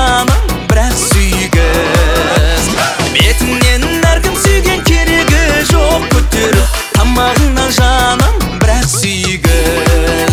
жаным, бірақ сүйгіз. Бетіңнен әркім сүйген керегі жоқ, көтеріп тамағыңнан жаным, бірақ сүйгіз.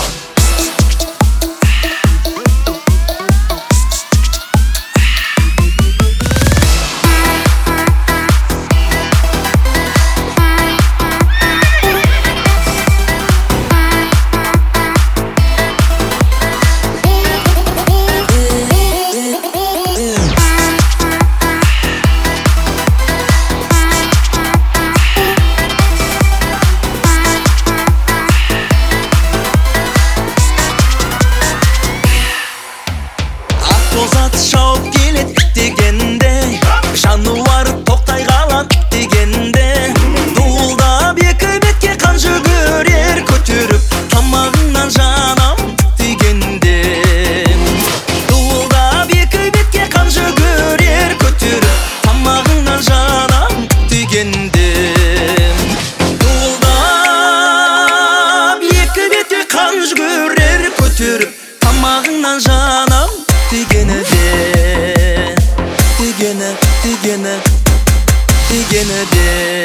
Тозат шауып келет дегенде, жануар тоқтай қалат дегенде, дуылдап екі бетке қан жүгірер, көтеріп тамағыңнан жаным дегенде. Дуылдап екі бетке қан жүгірер, көтеріп тамағыңнан жаным дегенде. Дуылдап екі бетке қан жүгірер, көтеріп тамағыңнан жаным дегені де, дегені де.